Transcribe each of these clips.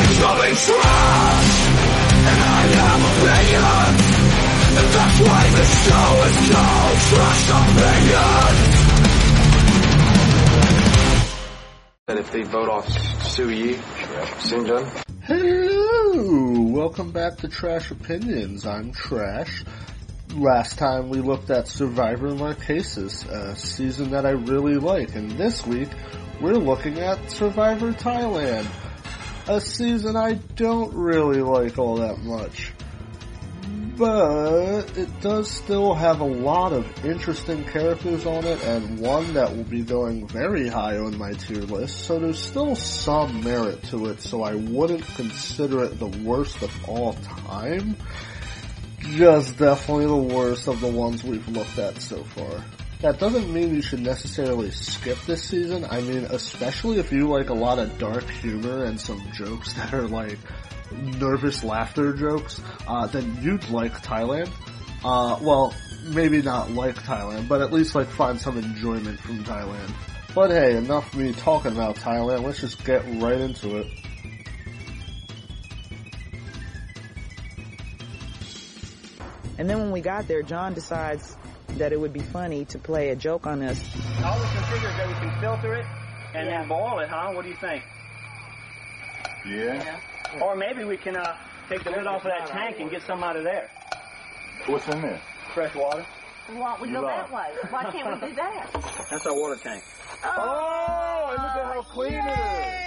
becoming trash, and I am opinion, and that's why the show is called Trash Opinion. And if they vote off Sue Yi, Sinjun. Hello! Welcome back to Trash Opinions. I'm Trash. Last time we looked at Survivor Marquesas, a season that I really like, and this week we're looking at Survivor Thailand, a season I don't really like all that much. But it does still have a lot of interesting characters on it, and one that will be going very high on my tier list, so there's still some merit to it, so I wouldn't consider it the worst of all time. Just definitely the worst of the ones we've looked at so far. That doesn't mean you should necessarily skip this season. I mean, especially if you like a lot of dark humor and some jokes that are like nervous laughter jokes, then you'd like Thailand. Well, maybe not like Thailand, but at least like find some enjoyment from Thailand. But hey, enough of me talking about Thailand, let's just get right into it. And then when we got there, John decides that it would be funny to play a joke on us. All we can figure is that we can filter it and then boil it, huh? What do you think? Yeah. Or maybe we can take the lid off of that tank and get some out of there. What's in there? Fresh water. Why don't we go that way? Why can't we do that? That's our water tank. Oh, and look at how clean it is.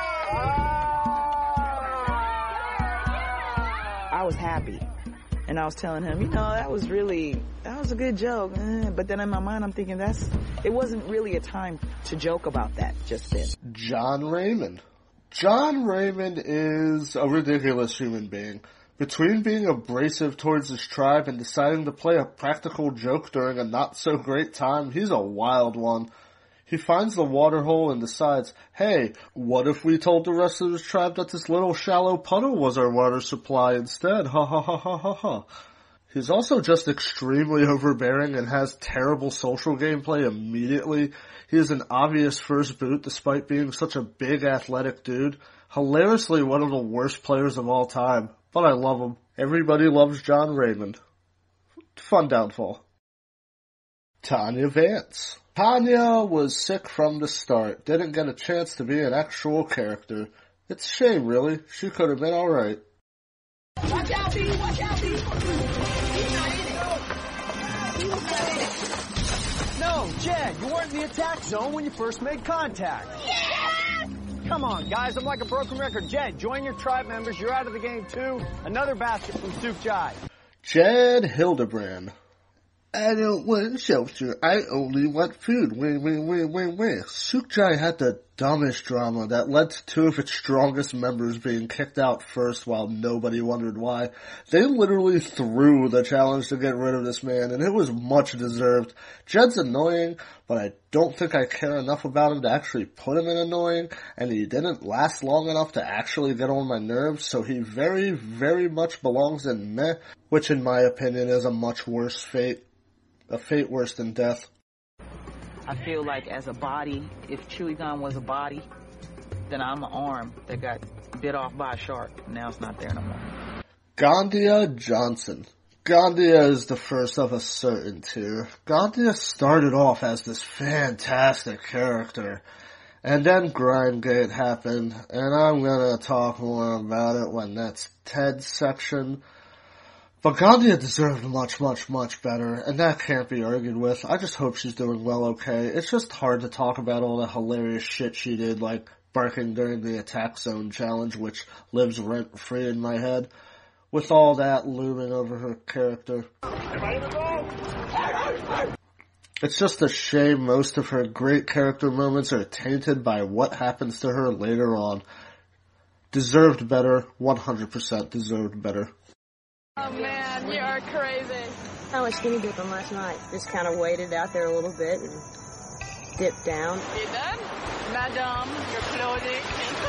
I was happy. And I was telling him, that was a good joke. But then in my mind, I'm thinking it wasn't really a time to joke about that just then. John Raymond. John Raymond is a ridiculous human being. Between being abrasive towards his tribe and deciding to play a practical joke during a not-so-great time, he's a wild one. He finds the water hole and decides, hey, what if we told the rest of his tribe that this little shallow puddle was our water supply instead? Ha ha ha ha ha ha. He's also just extremely overbearing and has terrible social gameplay immediately. He is an obvious first boot despite being such a big athletic dude. Hilariously one of the worst players of all time. But I love him. Everybody loves John Raymond. Fun downfall. Tanya Vance. Tanya was sick from the start. Didn't get a chance to be an actual character. It's a shame, really. She could have been alright. Watch out, B! Watch out, B! No, Jed, you weren't in the attack zone when you first made contact. Yeah! Come on, guys, I'm like a broken record. Jed, join your tribe members. You're out of the game, too. Another basket from Suk Jai. Jed Hildebrand. I don't want shelter. I only want food. Win. Suk Jai had the dumbest drama that led to two of its strongest members being kicked out first while nobody wondered why. They literally threw the challenge to get rid of this man, and it was much deserved. Jed's annoying, but I don't think I care enough about him to actually put him in annoying, and he didn't last long enough to actually get on my nerves, so he very, very much belongs in meh, which in my opinion is a much worse fate. A fate worse than death. I feel like as a body, if Chewy was a body, then I'm an arm that got bit off by a shark. Now it's not there no more. Gandia Johnson. Gandia is the first of a certain tier. Gandia started off as this fantastic character. And then Grindgate happened, and I'm gonna talk more about it when that's Ted's section. But Gandia deserved much, much, much better, and that can't be argued with. I just hope she's doing well okay. It's just hard to talk about all the hilarious shit she did, like barking during the attack zone challenge, which lives rent-free in my head, with all that looming over her character. It's just a shame most of her great character moments are tainted by what happens to her later on. Deserved better, 100% deserved better. Oh man, you are crazy. I went skinny dipping last night. Just kind of waited out there a little bit and dipped down. You done? Madam, your clothing.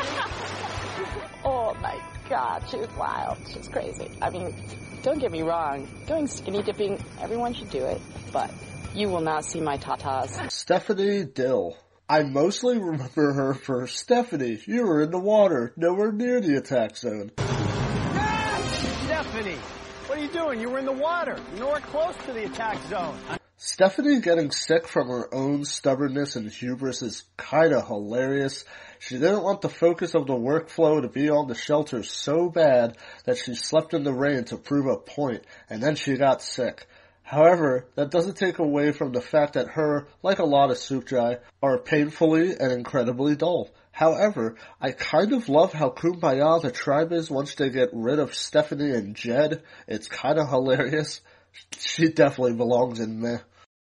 Oh my God, she was wild. She's crazy. I mean, don't get me wrong. Going skinny dipping, everyone should do it. But you will not see my tatas. Stephanie Dill. I mostly remember her for Stephanie. You were in the water, nowhere near the attack zone. Stephanie, what are you doing? You were in the water, nowhere close to the attack zone. Stephanie getting sick from her own stubbornness and hubris is kinda hilarious. She didn't want the focus of the workflow to be on the shelter so bad that she slept in the rain to prove a point, and then she got sick. However, that doesn't take away from the fact that her, like a lot of Sukjai, are painfully and incredibly dull. However, I kind of love how kumbaya the tribe is once they get rid of Stephanie and Jed. It's kinda hilarious. She definitely belongs in meh.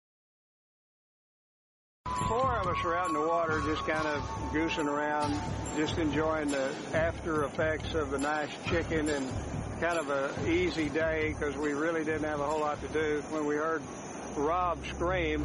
Four of us are out in the water just kind of goosing around, just enjoying the after effects of the nice chicken and kind of a easy day because we really didn't have a whole lot to do when we heard Rob scream.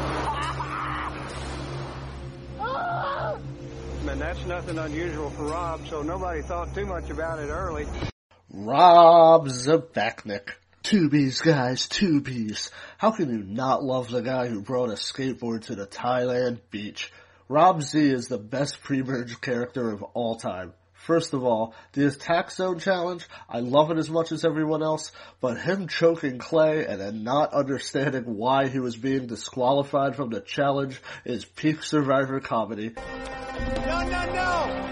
And that's nothing unusual for Rob, so nobody thought too much about it early. Rob Zabachnik. 2Bs, guys, 2Bs. How can you not love the guy who brought a skateboard to the Thailand beach? Rob Z is the best pre-merge character of all time. First of all, the attack zone challenge, I love it as much as everyone else, but him choking Clay and then not understanding why he was being disqualified from the challenge is peak Survivor comedy. No!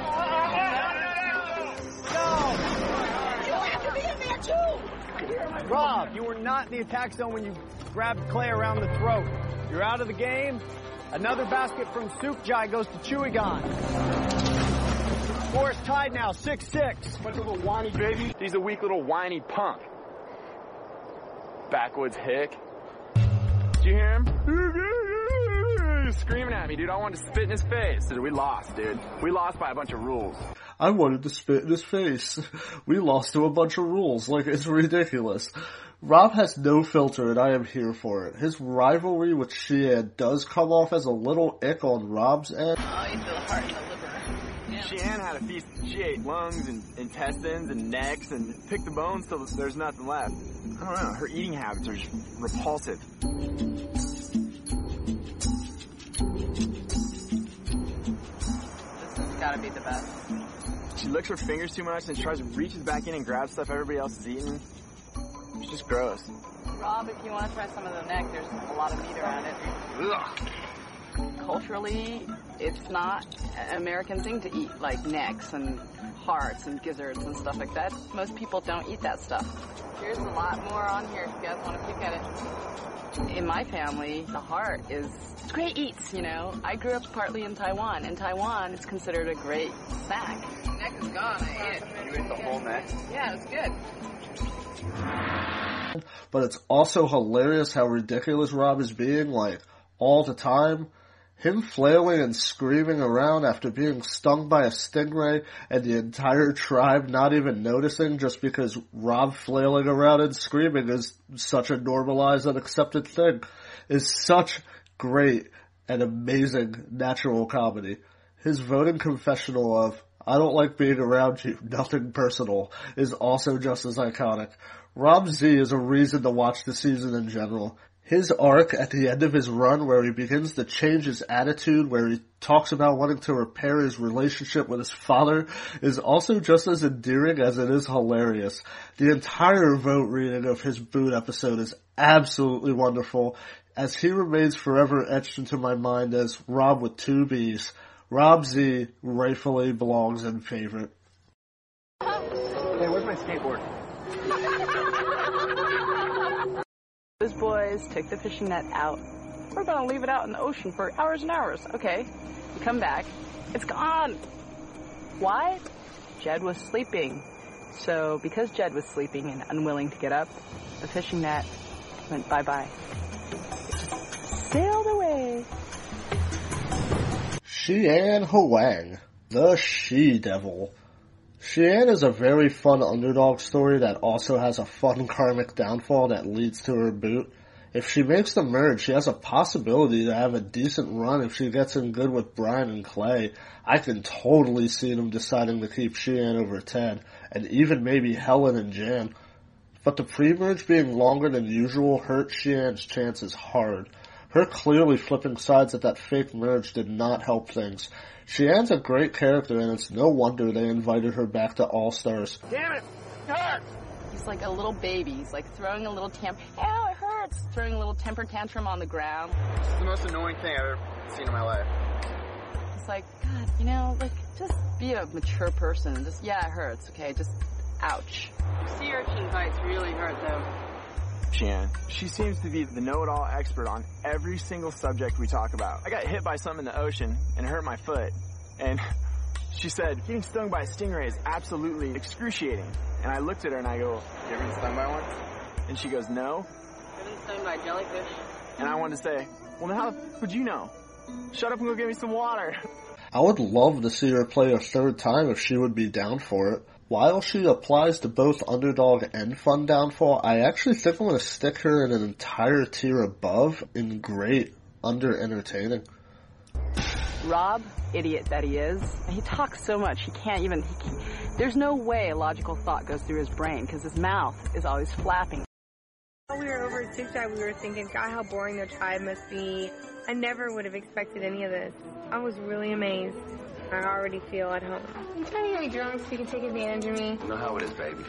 Rob, you were not in the attack zone when you grabbed Clay around the throat. You're out of the game. Another basket from Sukjai goes to Chewigon. Score's tied now, 6-6. Bunch of little whiny baby. He's a weak little whiny punk. Backwoods hick. Did you hear him? Screaming at me, dude. I wanted to spit in his face. We lost, dude. We lost by a bunch of rules. I wanted to spit in his face. We lost to a bunch of rules. Like, it's ridiculous. Rob has no filter, and I am here for it. His rivalry with Sheehan does come off as a little ick on Rob's end. Oh, you feel the heart in the liver. Yeah. Sheehan had a feast. She ate lungs and intestines and necks and picked the bones till there's nothing left. I don't know. Her eating habits are just repulsive. This has got to be the best. She licks her fingers too much and tries to reach back in and grab stuff everybody else is eating. It's just gross. Rob, if you want to try some of the neck, there's a lot of meat around it. Ugh. Culturally, it's not an American thing to eat, like necks and hearts and gizzards and stuff like that. Most people don't eat that stuff. There's a lot more on here if you guys want to pick at it. In my family, the heart is great eats, you know. I grew up partly in Taiwan. In Taiwan, it's considered a great snack. The neck is gone. I ate it. You ate the whole neck? Yeah, it's good. But it's also hilarious how ridiculous Rob is being, like, all the time. Him flailing and screaming around after being stung by a stingray and the entire tribe not even noticing just because Rob flailing around and screaming is such a normalized and accepted thing is such great and amazing natural comedy. His voting confessional of, "I don't like being around you, nothing personal," is also just as iconic. Rob Z is a reason to watch the season in general. His arc at the end of his run where he begins to change his attitude, where he talks about wanting to repair his relationship with his father, is also just as endearing as it is hilarious. The entire vote reading of his boot episode is absolutely wonderful, as he remains forever etched into my mind as Rob with 2Bs. Rob Z rightfully belongs in favorite. Hey, where's my skateboard? Those boys took the fishing net out. We're gonna leave it out in the ocean for hours and hours. Okay, we come back. It's gone. Why? Jed was sleeping. So because Jed was sleeping and unwilling to get up, the fishing net went bye-bye. It sailed away. Xian Huang, the She-Devil. Xian is a very fun underdog story that also has a fun karmic downfall that leads to her boot. If she makes the merge, she has a possibility to have a decent run if she gets in good with Brian and Clay. I can totally see them deciding to keep Xian over Ted, and even maybe Helen and Jan. But the pre-merge being longer than usual hurt Xian's chances hard. Her clearly flipping sides at that fake merge did not help things. Sheehan's a great character, and it's no wonder they invited her back to All-Stars. Damn it! Hurts! He's like a little baby. He's like throwing a little ow, it hurts! Throwing a little temper tantrum on the ground. It's the most annoying thing I've ever seen in my life. It's like, God, like, just be a mature person and just, yeah, it hurts, okay? Just, ouch. Sea urchin bites really hurt, though. Sheehan. She seems to be the know-it-all expert on every single subject we talk about. I got hit by something in the ocean and it hurt my foot. And she said, getting stung by a stingray is absolutely excruciating. And I looked at her and I go, you ever been stung by one? And she goes, no. I've been stung by jellyfish. And I wanted to say, well, then how would you know? Shut up and go get me some water. I would love to see her play a third time if she would be down for it. While she applies to both Underdog and Fun Downfall, I actually think I'm going to stick her in an entire tier above in great under-entertaining. Rob, idiot that he is, he talks so much, there's no way a logical thought goes through his brain because his mouth is always flapping. While we were over at Six Drive, we were thinking, God, how boring their tribe must be. I never would have expected any of this. I was really amazed. I already feel at home. You trying to get me drunk so you can take advantage of me? You know how it is, baby.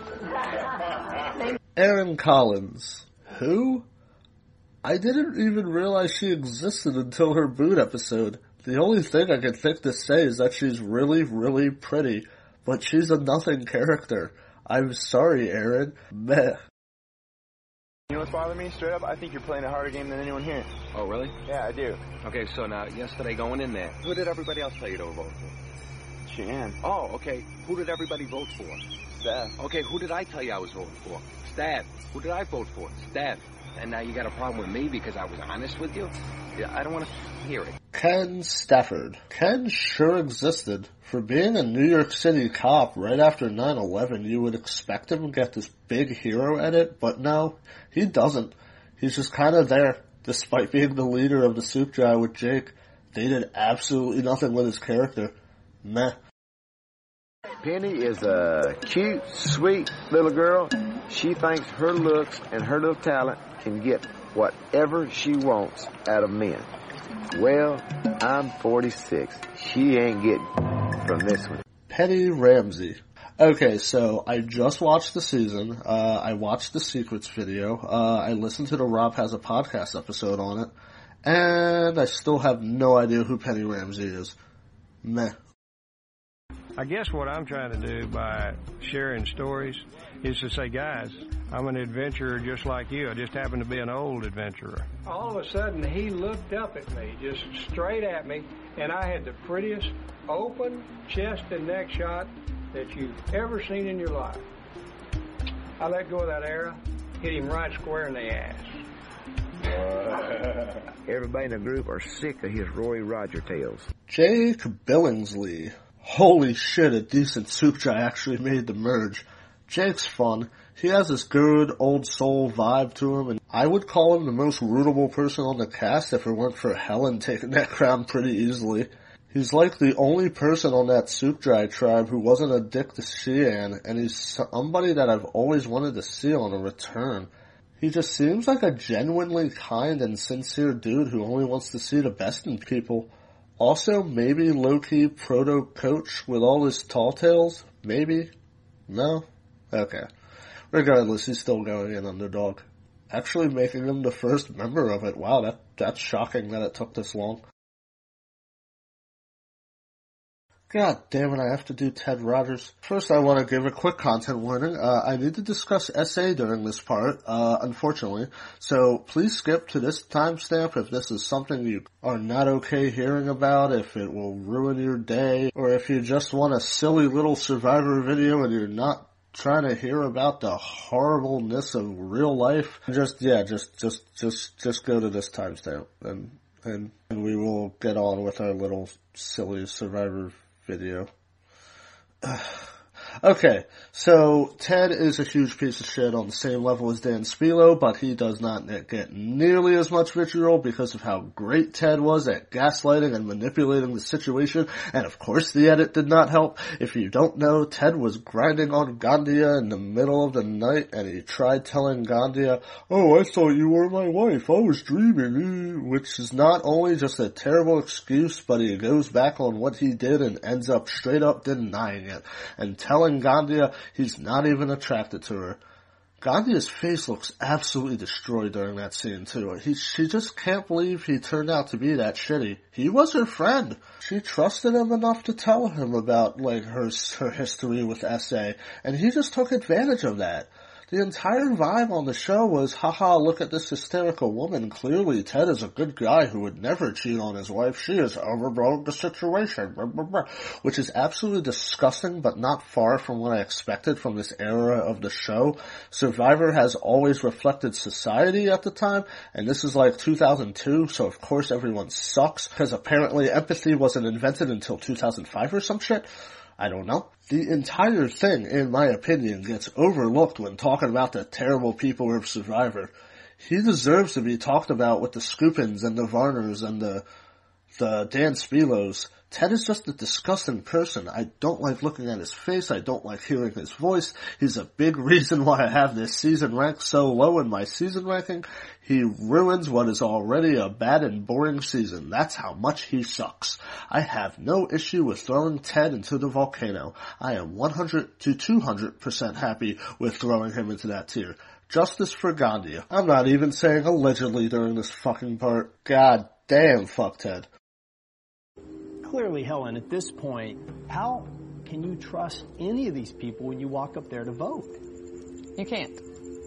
Erin Collins. Who? I didn't even realize she existed until her boot episode. The only thing I can think to say is that she's really, really pretty, but she's a nothing character. I'm sorry, Erin. Meh. You know what's bothering me? Straight up, I think you're playing a harder game than anyone here. Oh, really? Yeah, I do. Okay, so now, yesterday going in there, who did everybody else tell you to vote for? Sheehan. Oh, okay. Who did everybody vote for? Steph. Okay, who did I tell you I was voting for? Steph. Who did I vote for? Steph. And now you got a problem with me because I was honest with you? Yeah, I don't want to hear it. Ken Stafford. Ken sure existed. For being a New York City cop right after 9/11, you would expect him to get this big hero edit, but no, he doesn't. He's just kind of there. Despite being the leader of the soup jar with Jake, they did absolutely nothing with his character. Meh. Penny is a cute, sweet little girl. She thinks her looks and her little talent can get whatever she wants out of men. Well, I'm 46. She ain't getting from this one. Penny Ramsey. Okay, so I just watched the season. I watched the Secrets video. I listened to the Rob Has a Podcast episode on it. And I still have no idea who Penny Ramsey is. Meh. I guess what I'm trying to do by sharing stories is to say, guys, I'm an adventurer just like you. I just happen to be an old adventurer. All of a sudden, he looked up at me, just straight at me, and I had the prettiest open chest and neck shot that you've ever seen in your life. I let go of that arrow, hit him right square in the ass. Everybody in the group are sick of his Roy Roger tales. Jake Billingsley. Holy shit, a decent soup jar actually made the merge. Jake's fun. He has this good old soul vibe to him, and I would call him the most rootable person on the cast if it weren't for Helen taking that crown pretty easily. He's like the only person on that soup dry tribe who wasn't a dick to Sheehan, and he's somebody that I've always wanted to see on a return. He just seems like a genuinely kind and sincere dude who only wants to see the best in people. Also, maybe low-key proto-coach with all his tall tales? Maybe? No? Okay. Regardless, he's still going in Underdog. Actually making him the first member of it. Wow, that's shocking that it took this long. God damn it, I have to do Ted Rogers. First, I want to give a quick content warning. I need to discuss SA during this part, unfortunately. So please skip to this timestamp if this is something you are not okay hearing about, if it will ruin your day, or if you just want a silly little Survivor video and you're not trying to hear about the horribleness of real life. Just go to this timestamp and we will get on with our little silly Survivor video. Okay, so Ted is a huge piece of shit on the same level as Dan Spilo, but he does not get nearly as much vitriol because of how great Ted was at gaslighting and manipulating the situation, and of course the edit did not help. If you don't know, Ted was grinding on Gandia in the middle of the night, and he tried telling Gandia, "Oh, I thought you were my wife, I was dreaming," which is not only just a terrible excuse, but he goes back on what he did and ends up straight up denying it, and telling Gandia he's not even attracted to her. Gandia's face looks absolutely destroyed during that scene too. She just can't believe he turned out to be that shitty. He was her friend. She trusted him enough to tell him about, like, her history with SA, and he just took advantage of that. The entire vibe on the show was, haha, look at this hysterical woman. Clearly, Ted is a good guy who would never cheat on his wife. She has overblown the situation. Blah, blah, blah. Which is absolutely disgusting, but not far from what I expected from this era of the show. Survivor has always reflected society at the time, and this is like 2002, so of course everyone sucks, because apparently empathy wasn't invented until 2005 or some shit. I don't know. The entire thing, in my opinion, gets overlooked when talking about the terrible people of Survivor. He deserves to be talked about with the Scoopins and the Varners and the Dan Spilos. Ted is just a disgusting person. I don't like looking at his face. I don't like hearing his voice. He's a big reason why I have this season ranked so low in my season ranking. He ruins what is already a bad and boring season. That's how much he sucks. I have no issue with throwing Ted into the volcano. I am 100 to 200% happy with throwing him into that tier. Justice for Gandia. I'm not even saying allegedly during this fucking part. God damn, fuck Ted. Clearly, Helen, at this point, how can you trust any of these people when you walk up there to vote? You can't.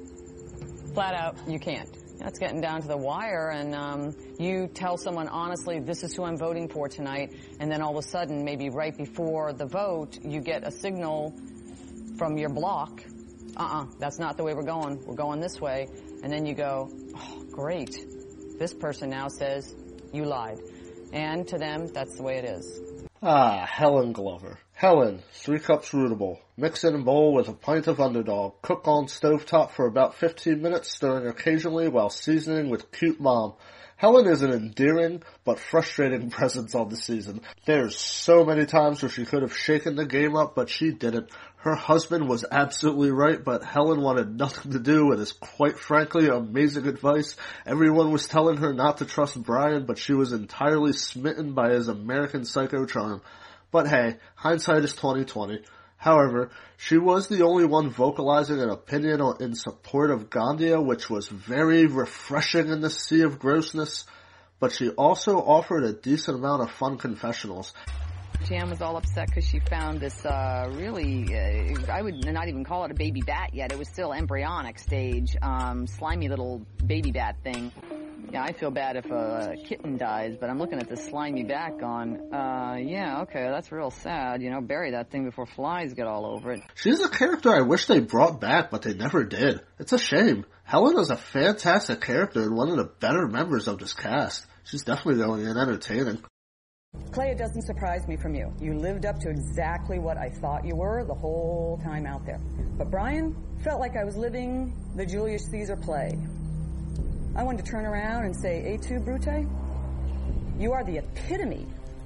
Flat out, you can't. That's getting down to the wire, and you tell someone honestly, this is who I'm voting for tonight, and then all of a sudden, maybe right before the vote, you get a signal from your block, that's not the way we're going. We're going this way. And then you go, oh, great. This person now says, you lied. And to them, that's the way it is. Helen Glover. Helen, 3 cups rootable. Mix in a bowl with a pint of Underdog. Cook on stovetop for about 15 minutes, stirring occasionally while seasoning with cute mom. Helen is an endearing but frustrating presence on the season. There's so many times where she could have shaken the game up, but she didn't. Her husband was absolutely right, but Helen wanted nothing to do with his, quite frankly, amazing advice. Everyone was telling her not to trust Brian, but she was entirely smitten by his American Psycho charm. But hey, hindsight is 20/20. However, she was the only one vocalizing an opinion in support of Gandia, which was very refreshing in the sea of grossness, but she also offered a decent amount of fun confessionals. Jan was all upset because she found this really, I would not even call it a baby bat yet. It was still embryonic stage, slimy little baby bat thing. Yeah, I feel bad if a kitten dies, but I'm looking at this slimy bat going, yeah, okay, that's real sad. You know, bury that thing before flies get all over it. She's a character I wish they brought back, but they never did. It's a shame. Helen is a fantastic character and one of the better members of this cast. She's definitely going in entertaining. Clay, it doesn't surprise me from you. You lived up to exactly what I thought you were the whole time out there. But Brian felt like I was living the Julius Caesar play. I wanted to turn around and say, "Et tu, Brute? You are the epitome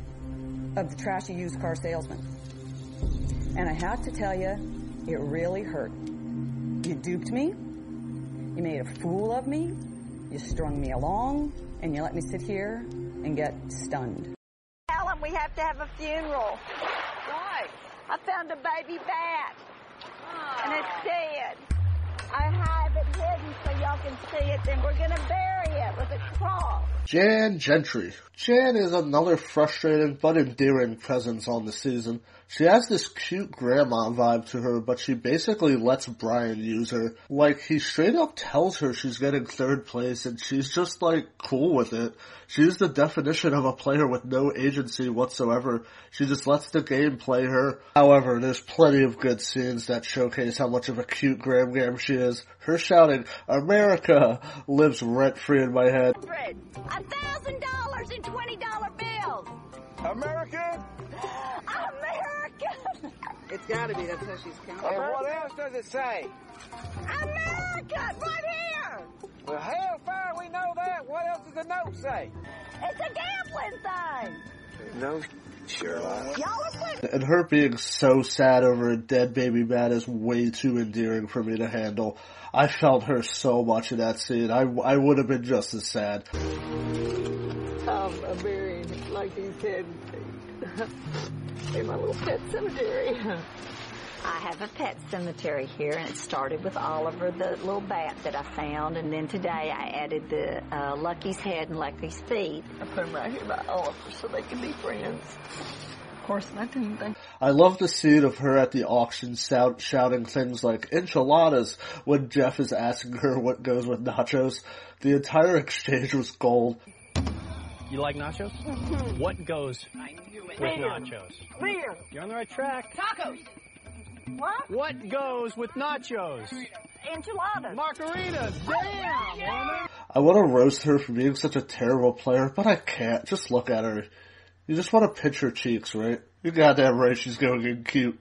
of the trashy used car salesman." And I have to tell you, it really hurt. You duped me. You made a fool of me. You strung me along. And you let me sit here and get stunned. Helen, we have to have a funeral. Why? I found a baby bat. And it's dead. I have it hidden so y'all can see it, then we're going to bury it with a cross. Jan Gentry. Jan is another frustrating but endearing presence on the season. She has this cute grandma vibe to her, but she basically lets Brian use her. Like, he straight up tells her she's getting 3rd place, and she's just, like, cool with it. She's the definition of a player with no agency whatsoever. She just lets the game play her. However, there's plenty of good scenes that showcase how much of a cute Gram Gam she is. Her shouting, "America," lives rent-free in my head. $1,000 in $20 bills. American? American! It's gotta be. That's how she's counting. And what else does it say? American! Right here! Well, hellfire, we know that. What else does the note say? It's a gambling thing! No, Sherlock. Y'all are putting... And her being so sad over a dead baby man is way too endearing for me to handle. I felt her so much in that scene. I would have been just as sad. I'm buried like he said in my little pet cemetery. I have a pet cemetery here, and it started with Oliver, the little bat that I found, and then today I added the Lucky's head and Lucky's feet. I put them right here by Oliver so they can be friends. Of course, I didn't think. I love the scene of her at the auction shouting things like enchiladas when Jeff is asking her what goes with nachos. The entire exchange was gold. You like nachos? Mm-hmm. What goes with nachos? Beer. You're on the right track. Tacos. What? What goes with nachos? Enchiladas. Margaritas. Damn, woman. I want to roast her for being such a terrible player, but I can't. Just look at her. You just want to pinch her cheeks, right? You're goddamn right she's going in cute.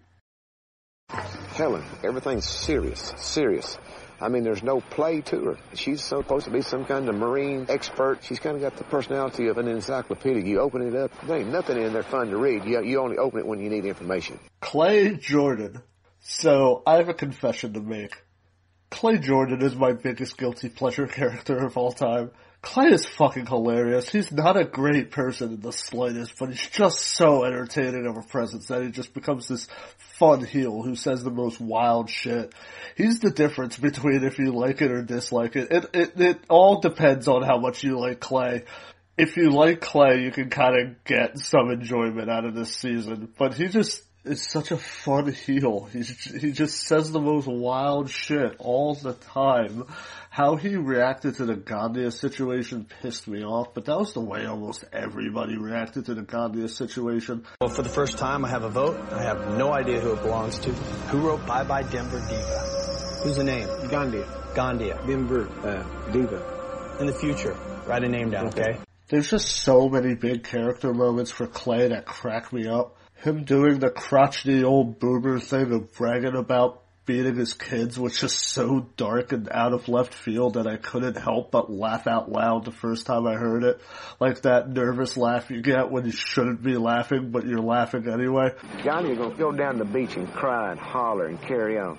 Helen, everything's serious. I mean, there's no play to her. She's supposed to be some kind of marine expert. She's kind of got the personality of an encyclopedia. You open it up, there ain't nothing in there fun to read. You only open it when you need information. Clay Jordan. So, I have a confession to make. Clay Jordan is my biggest guilty pleasure character of all time. Clay is fucking hilarious. He's not a great person in the slightest, but he's just so entertaining of a presence that he just becomes this fun heel who says the most wild shit. He's the difference between if you like it or dislike it. It all depends on how much you like Clay. If you like Clay, you can kind of get some enjoyment out of this season, but he just is such a fun heel. He just says the most wild shit all the time. How he reacted to the Gandia situation pissed me off, but that was the way almost everybody reacted to the Gandia situation. Well, for the first time, I have a vote. I have no idea who it belongs to. Who wrote Bye Bye Denver Diva? Who's the name? Gandia. Denver Diva. In the future, write a name down, okay? There's just so many big character moments for Clay that crack me up. Him doing the crotchety old boomer thing of bragging about beating his kids was just so dark and out of left field that I couldn't help but laugh out loud the first time I heard it. Like that nervous laugh you get when you shouldn't be laughing, but you're laughing anyway. Johnny's gonna go down the beach and cry and holler and carry on.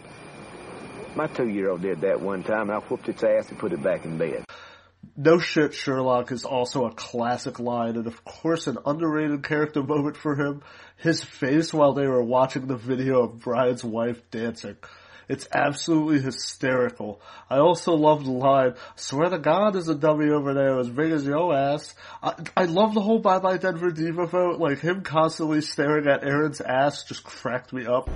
My 2-year-old did that one time, and I whooped its ass and put it back in bed. No shit, Sherlock is also a classic line, and of course an underrated character moment for him, his face while they were watching the video of Brian's wife dancing. It's absolutely hysterical. I also love the line, swear to God there's a dummy over there as big as your ass. I love the whole Bye Bye Denver Diva vote, like him constantly staring at Aaron's ass just cracked me up.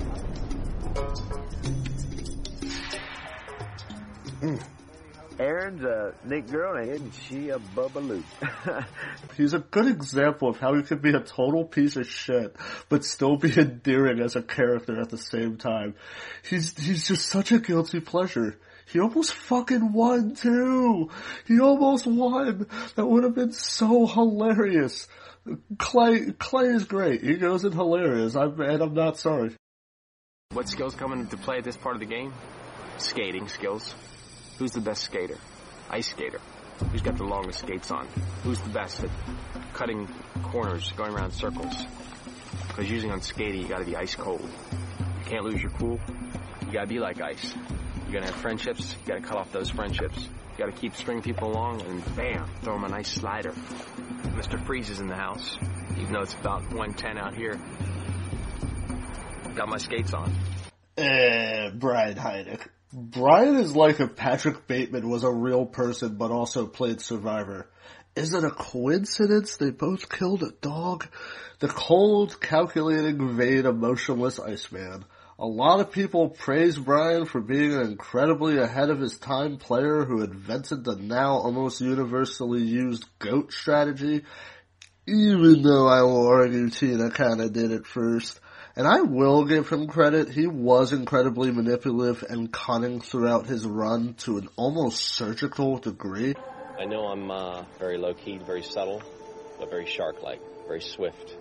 Erin's a neat girl, and isn't she a bubbaloo? He's a good example of how he could be a total piece of shit, but still be endearing as a character at the same time. He's just such a guilty pleasure. He almost fucking won, too! He almost won! That would have been so hilarious. Clay is great. He goes in hilarious, and I'm not sorry. What skills come into play at this part of the game? Skating skills. Who's the best skater? Ice skater. Who's got the longest skates on? Who's the best at cutting corners, going around circles? Because using on skating, you gotta be ice cold. You can't lose your cool. You gotta be like ice. You're gonna have friendships, you gotta cut off those friendships. You gotta keep stringing people along and bam, throw them a nice slider. Mr. Freeze is in the house, even though it's about 110 out here. Got my skates on. Brian Heineck. Brian is like if Patrick Bateman was a real person but also played Survivor. Is it a coincidence they both killed a dog? The cold, calculating, vain, emotionless Iceman. A lot of people praise Brian for being an incredibly ahead of his time player who invented the now almost universally used GOAT strategy, even though I will argue Tina kinda did it first. And I will give him credit, he was incredibly manipulative and cunning throughout his run to an almost surgical degree. I know I'm very low-key, very subtle, but very shark-like, very swift.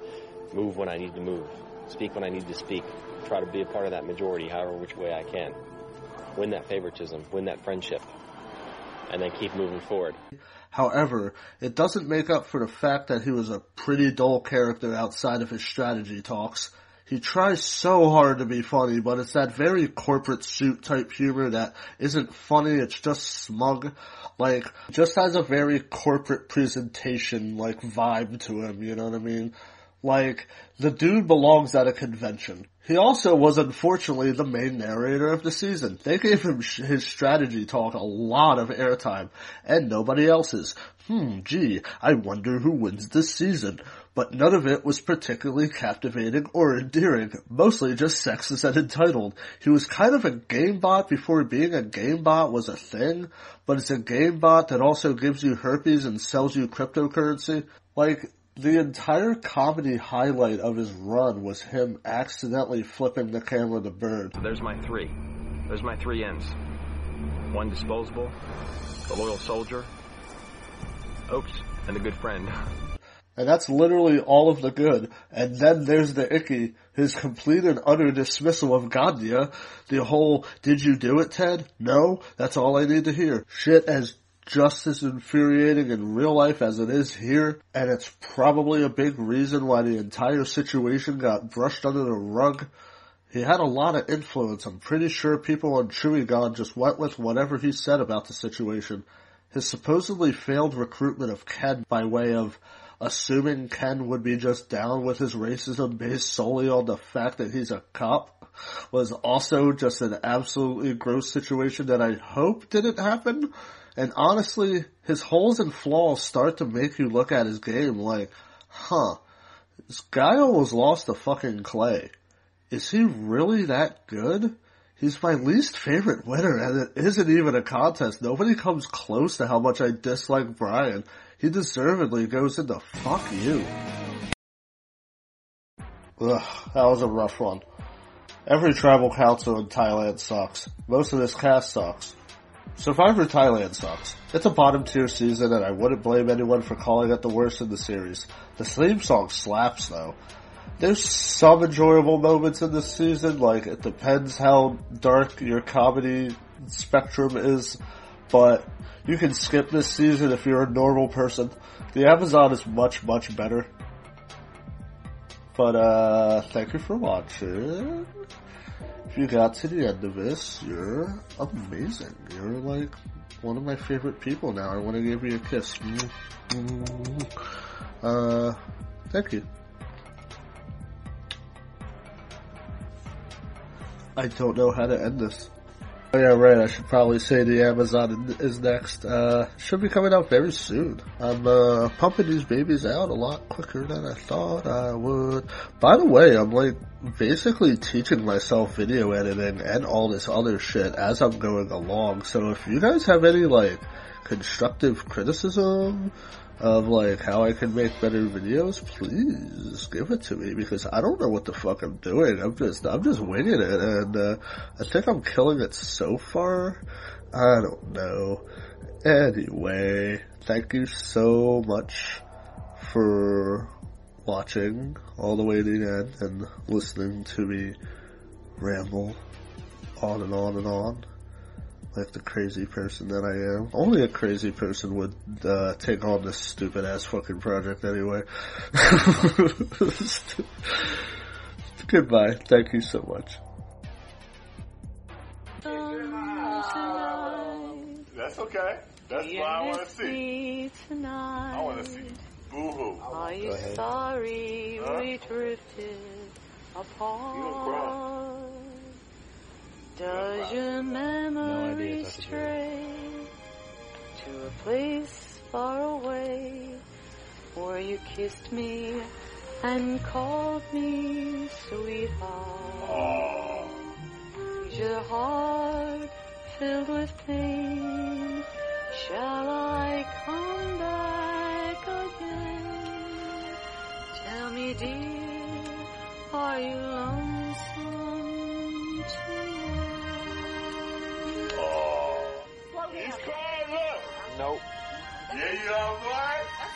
move when I need to move, speak when I need to speak, try to be a part of that majority however which way I can, win that favoritism, win that friendship, and then keep moving forward. However, it doesn't make up for the fact that he was a pretty dull character outside of his strategy talks. He tries so hard to be funny, but it's that very corporate suit type humor that isn't funny, it's just smug. Like, just has a very corporate presentation, like, vibe to him, you know what I mean? Like, the dude belongs at a convention. He also was unfortunately the main narrator of the season. They gave him his strategy talk a lot of airtime, and nobody else's. Gee, I wonder who wins this season. But none of it was particularly captivating or endearing, mostly just sexist and entitled. He was kind of a game bot before being a game bot was a thing, but it's a game bot that also gives you herpes and sells you cryptocurrency. Like, the entire comedy highlight of his run was him accidentally flipping the camera to Bird. So there's my three. There's my three ends. One disposable, the loyal soldier, oops, and a good friend. And that's literally all of the good. And then there's the icky, his complete and utter dismissal of Ganya. The whole, did you do it, Ted? No? That's all I need to hear. Shit as just as infuriating in real life as it is here, and it's probably a big reason why the entire situation got brushed under the rug. He had a lot of influence. I'm pretty sure people on Chewy God just went with whatever he said about the situation. His supposedly failed recruitment of Ken by way of assuming Ken would be just down with his racism based solely on the fact that he's a cop was also just an absolutely gross situation that I hope didn't happen. And honestly, his holes and flaws start to make you look at his game like, this guy almost lost to fucking Clay. Is he really that good? He's my least favorite winner, and it isn't even a contest. Nobody comes close to how much I dislike Brian. He deservedly goes into fuck you. Ugh, that was a rough one. Every tribal council in Thailand sucks. Most of this cast sucks. Survivor Thailand sucks. It's a bottom tier season and I wouldn't blame anyone for calling it the worst in the series. The theme song slaps though. There's some enjoyable moments in this season, like it depends how dark your comedy spectrum is, but you can skip this season if you're a normal person. The Amazon is much, much better. But thank you for watching. If you got to the end of this, you're amazing. You're like one of my favorite people now. I want to give you a kiss. Thank you. I don't know how to end this. Oh yeah, right, I should probably say the Amazon is next. Should be coming out very soon. I'm pumping these babies out a lot quicker than I thought I would. By the way, I'm like basically teaching myself video editing and all this other shit as I'm going along. So if you guys have any like constructive criticism of like how I can make better videos, please give it to me because I don't know what the fuck I'm doing. I'm just winging it, and I think I'm killing it so far. I don't know. Anyway, thank you so much for watching all the way to the end and listening to me ramble on and on and on. Like the crazy person that I am. Only a crazy person would take on this stupid ass fucking project anyway. Goodbye. Thank you so much. That's okay. That's what I want to see. I want to see boo-hoo. Are you sorry we drifted apart? Does your memory stray to a place far away where you kissed me and called me sweetheart? Is your heart filled with pain? Shall I come back again? Tell me, dear, are you lonesome tonight? He's crying, look. Nope. Yeah, you know what?